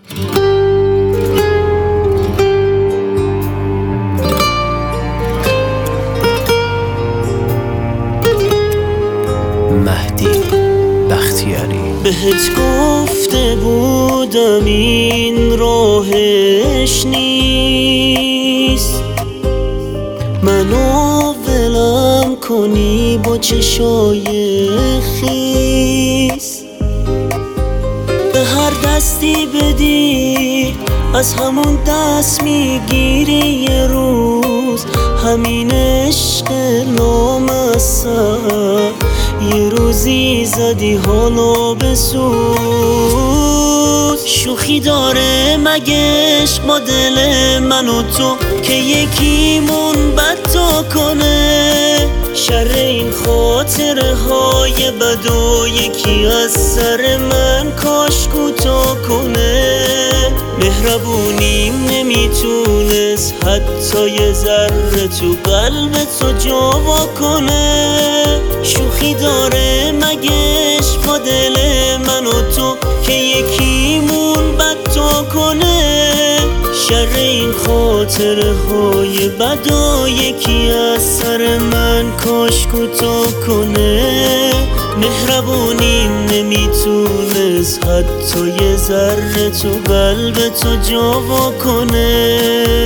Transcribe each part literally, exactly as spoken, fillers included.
مهدی بختیاری. بهت گفته بودم این راهش نیست، منو ولم کنی با چشای خیس. به هر دستی بدی از همون دست میگیری یه روز، همین عشق نامسر یه روزی زدی حالا بسوز. شوخی داره مگه عشق با دل من و تو که یکیمون بد کنه؟ شر این خاطره های بد و یکی از سر من کاش کوتاه کنه. مهربونیم نمیتونست حتی یه ذره تو قلب تو جا وا کنه. شوخی داره مگه عشق با دل من و تو که یکیمون بد کنه؟ شر این خاطره های بد و یکی از سر من کاش کوتاه کنه. مهربونیم نمیتونست حتی یه ذره تو قلب تو جا وا کنه.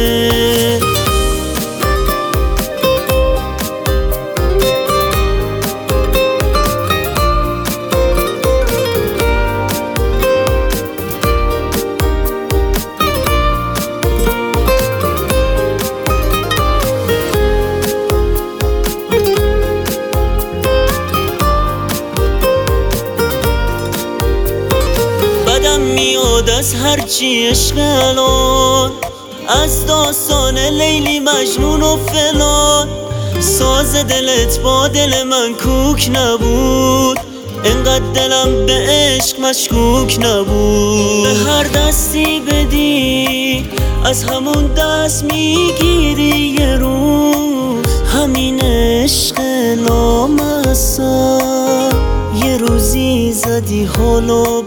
بدم میاد از هرچی عشق الان، از داستان لیلی مجنون و فلان. ساز دلت با دل من کوک نبود، انقدر دلم به عشق مشکوک نبود. به هر دستی بدی از همون دست میگیری یه روز، همین عشق نامسر یه روزی زدی حالا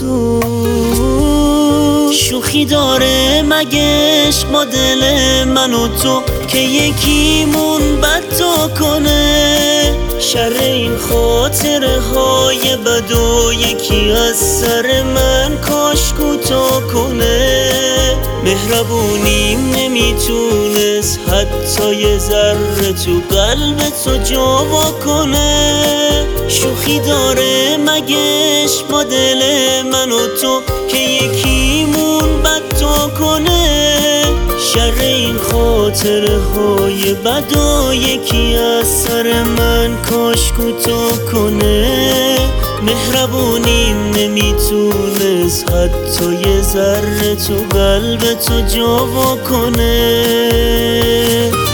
بسوز. شوخی داره مگه عشق با دل من و تو که یکیمون بد کنه؟ شر این خاطره های بد و یکی از سر من کاش کوتاه کنه. مهربونیم نمیتونست حتی یه ذره تو قلب تو جا وا کنه. شوخی داره مگه عشق با دل من و تو که یکیمون بد کنه؟ شر این خاطره های بد و یکی از سر من کاش کوتاه کنه. مهربونیم نمیتونست حتی یه ذره تو قلب تو جا وا کنه.